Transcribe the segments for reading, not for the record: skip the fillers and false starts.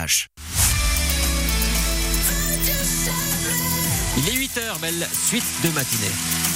H. Il est 8h, belle suite de matinée.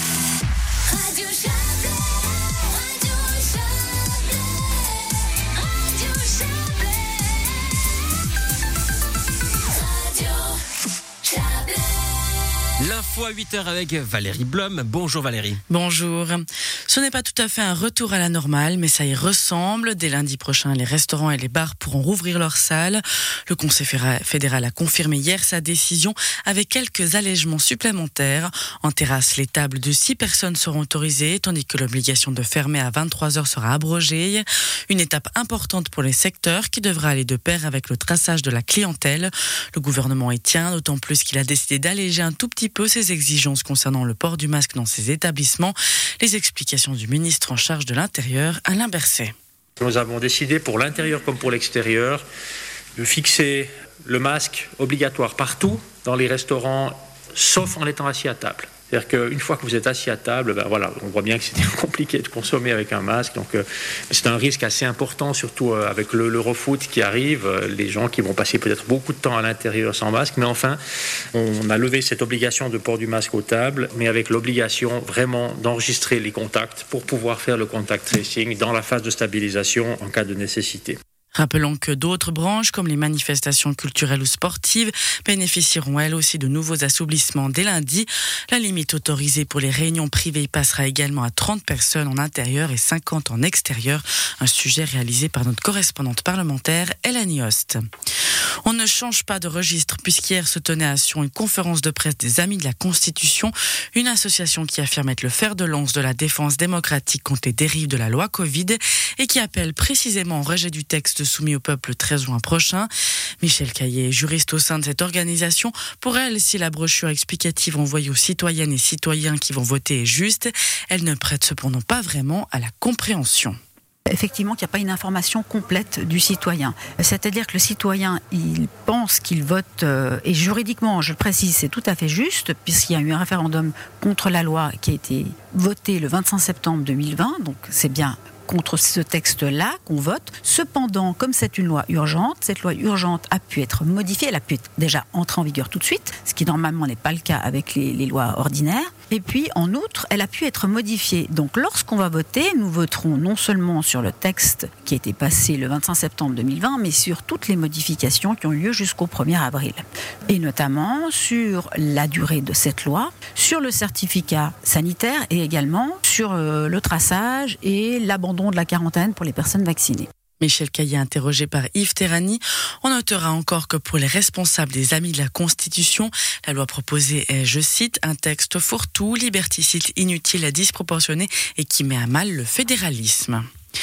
L'info à 8h avec Valérie Blum. Bonjour Valérie. Bonjour. Ce n'est pas tout à fait un retour à la normale, mais ça y ressemble. Dès lundi prochain, les restaurants et les bars pourront rouvrir leurs salles. Le Conseil fédéral a confirmé hier sa décision avec quelques allègements supplémentaires. En terrasse, les tables de 6 personnes seront autorisées, tandis que l'obligation de fermer à 23h sera abrogée. Une étape importante pour les secteurs qui devra aller de pair avec le traçage de la clientèle. Le gouvernement y tient, d'autant plus qu'il a décidé d'alléger un tout petit peu ses exigences concernant le port du masque dans ces établissements. Les explications du ministre en charge de l'Intérieur, Alain Berset. Nous avons décidé pour l'intérieur comme pour l'extérieur de fixer le masque obligatoire partout dans les restaurants, sauf en étant assis à table. C'est-à-dire qu'une fois que vous êtes assis à table, on voit bien que c'est compliqué de consommer avec un masque. Donc, c'est un risque assez important, surtout avec l'Eurofoot qui arrive, les gens qui vont passer peut-être beaucoup de temps à l'intérieur sans masque. Mais enfin, on a levé cette obligation de port du masque aux tables, mais avec l'obligation vraiment d'enregistrer les contacts pour pouvoir faire le contact tracing dans la phase de stabilisation en cas de nécessité. Rappelons que d'autres branches, comme les manifestations culturelles ou sportives, bénéficieront elles aussi de nouveaux assouplissements dès lundi. La limite autorisée pour les réunions privées passera également à 30 personnes en intérieur et 50 en extérieur. Un sujet réalisé par notre correspondante parlementaire, Elanie Host. On ne change pas de registre puisqu'hier se tenait à Sion une conférence de presse des Amis de la Constitution, une association qui affirme être le fer de lance de la défense démocratique contre les dérives de la loi Covid et qui appelle précisément au rejet du texte soumis au peuple le 13 juin prochain. Michel Caillé, juriste au sein de cette organisation, pour elle, si la brochure explicative envoyée aux citoyennes et citoyens qui vont voter est juste, elle ne prête cependant pas vraiment à la compréhension. Effectivement, qu'il n'y a pas une information complète du citoyen. C'est-à-dire que le citoyen, il pense qu'il vote, et juridiquement, je le précise, c'est tout à fait juste, puisqu'il y a eu un référendum contre la loi qui a été voté le 25 septembre 2020, donc c'est bien contre ce texte-là qu'on vote. Cependant, comme c'est une loi urgente, cette loi urgente a pu être modifiée, elle a pu être déjà entrée en vigueur tout de suite, ce qui normalement n'est pas le cas avec les lois ordinaires. Et puis, en outre, elle a pu être modifiée. Donc, lorsqu'on va voter, nous voterons non seulement sur le texte qui a été passé le 25 septembre 2020, mais sur toutes les modifications qui ont lieu jusqu'au 1er avril. Et notamment sur la durée de cette loi, sur le certificat sanitaire et également sur le traçage et l'abandon de la quarantaine pour les personnes vaccinées. Michel Caillé, interrogé par Yves Terrani. On notera encore que pour les responsables des Amis de la Constitution, la loi proposée est, je cite, un texte fourre-tout, liberticide, inutile et disproportionné et qui met à mal le fédéralisme.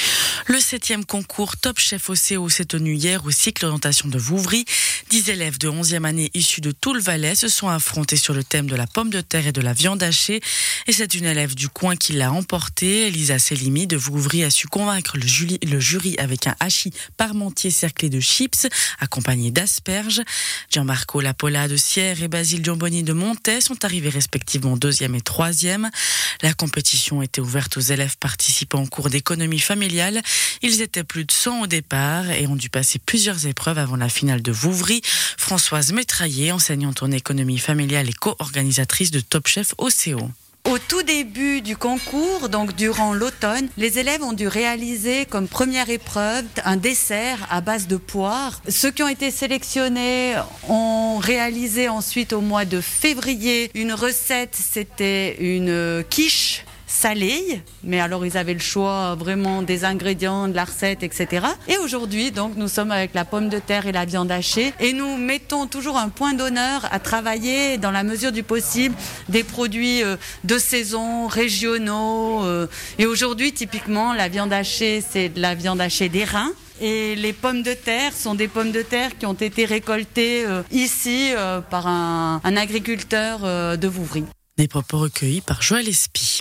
Le 7e concours Top Chef au CO s'est tenu hier au cycle d'orientation de Vouvry. 10 élèves de 11e année issus de tout le Valais se sont affrontés sur le thème de la pomme de terre et de la viande hachée. Et c'est une élève du coin qui l'a emporté. Elisa Selimi de Vouvry a su convaincre le jury avec un hachis parmentier cerclé de chips, accompagné d'asperges. Gianmarco Lapola de Sierre et Basile Giamboni de Montet sont arrivés respectivement 2e et 3e. La compétition était ouverte aux élèves participant au cours d'économie familiale. Ils étaient plus de 100 au départ et ont dû passer plusieurs épreuves avant la finale de Vouvry. Françoise Métraillé, enseignante en économie familiale et co-organisatrice de Top Chef au CO. Au tout début du concours, donc durant l'automne, les élèves ont dû réaliser comme première épreuve un dessert à base de poire. Ceux qui ont été sélectionnés ont réalisé ensuite au mois de février une recette, c'était une quiche salée, mais alors ils avaient le choix vraiment des ingrédients, de la recette, etc. Et aujourd'hui, donc, nous sommes avec la pomme de terre et la viande hachée et nous mettons toujours un point d'honneur à travailler dans la mesure du possible des produits de saison, régionaux. Et aujourd'hui, typiquement, la viande hachée, c'est de la viande hachée d'airain. Et les pommes de terre sont des pommes de terre qui ont été récoltées ici par un agriculteur de Vouvry. Des propos recueillis par Joël Espy.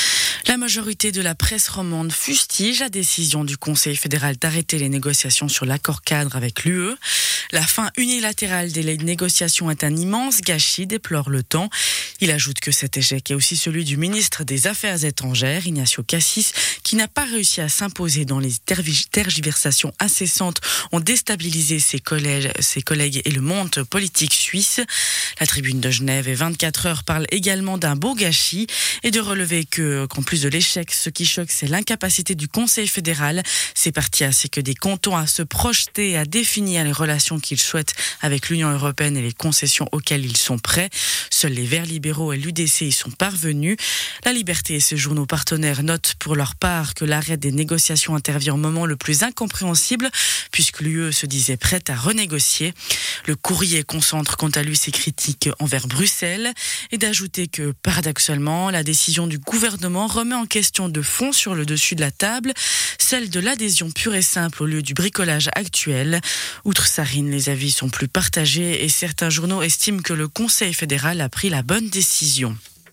La majorité de la presse romande fustige la décision du Conseil fédéral d'arrêter les négociations sur l'accord cadre avec l'UE. La fin unilatérale des négociations est un immense gâchis, déplore Le Temps. Il ajoute que cet échec est aussi celui du ministre des Affaires étrangères, Ignacio Cassis, qui n'a pas réussi à s'imposer dans les tergiversations incessantes ont déstabilisé ses collègues et le monde politique suisse. La Tribune de Genève et 24 heures parle également d'un beau gâchis et de relever qu'en plus de l'échec, ce qui choque, c'est l'incapacité du Conseil fédéral, ces partis ainsi que des cantons à se projeter et à définir les relations qu'ils souhaitent avec l'Union européenne et les concessions auxquelles ils sont prêts. Seuls les Verts libéraux et l'UDC y sont parvenus. La Liberté et ses journaux partenaires notent pour leur part que l'arrêt des négociations intervient au moment le plus incompréhensible puisque l'UE se disait prête à renégocier. Le Courrier concentre quant à lui ses critiques envers Bruxelles et d'ajouter que paradoxalement, la décision du gouvernement remet en question de fond sur le dessus de la table, celle de l'adhésion pure et simple au lieu du bricolage actuel. Outre Sarine, les avis sont plus partagés et certains journaux estiment que le Conseil fédéral a pris la bonne décision.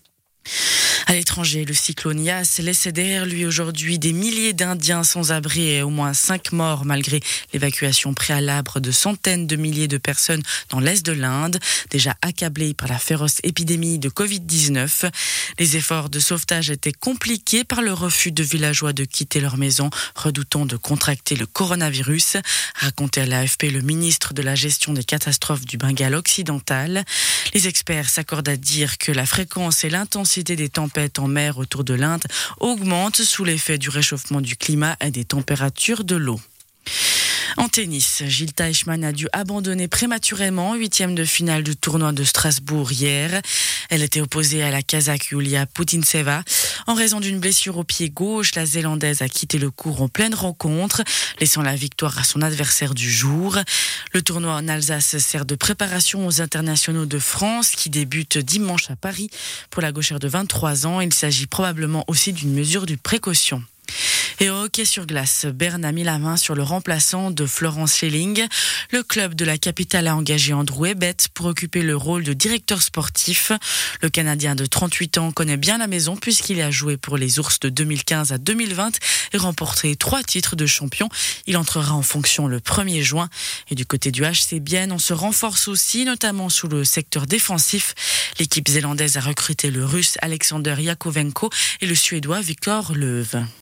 À l'étranger, le cyclone Yas laissait derrière lui aujourd'hui des milliers d'Indiens sans abri et au moins 5 morts malgré l'évacuation préalable de centaines de milliers de personnes dans l'est de l'Inde, déjà accablées par la féroce épidémie de Covid-19. Les efforts de sauvetage étaient compliqués par le refus de villageois de quitter leur maison, redoutant de contracter le coronavirus, racontait à l'AFP le ministre de la gestion des catastrophes du Bengale occidental. Les experts s'accordent à dire que la fréquence et l'intensité des tempêtes en mer autour de l'Inde augmentent sous l'effet du réchauffement du climat et des températures de l'eau. En tennis, Jil Teichmann a dû abandonner prématurément 8e de finale du tournoi de Strasbourg hier. Elle était opposée à la Kazakh Yulia Putintseva. En raison d'une blessure au pied gauche, la Zélandaise a quitté le court en pleine rencontre, laissant la victoire à son adversaire du jour. Le tournoi en Alsace sert de préparation aux internationaux de France qui débutent dimanche à Paris. Pour la gauchère de 23 ans, il s'agit probablement aussi d'une mesure de précaution. Et au hockey sur glace, Berne a mis la main sur le remplaçant de Florence Schelling. Le club de la capitale a engagé Andrew Ebet pour occuper le rôle de directeur sportif. Le Canadien de 38 ans connaît bien la maison puisqu'il a joué pour les Ours de 2015 à 2020 et remporté 3 titres de champion. Il entrera en fonction le 1er juin. Et du côté du HC Bienne, on se renforce aussi, notamment sous le secteur défensif. L'équipe zélandaise a recruté le Russe Alexander Yakovenko et le Suédois Viktor Löw.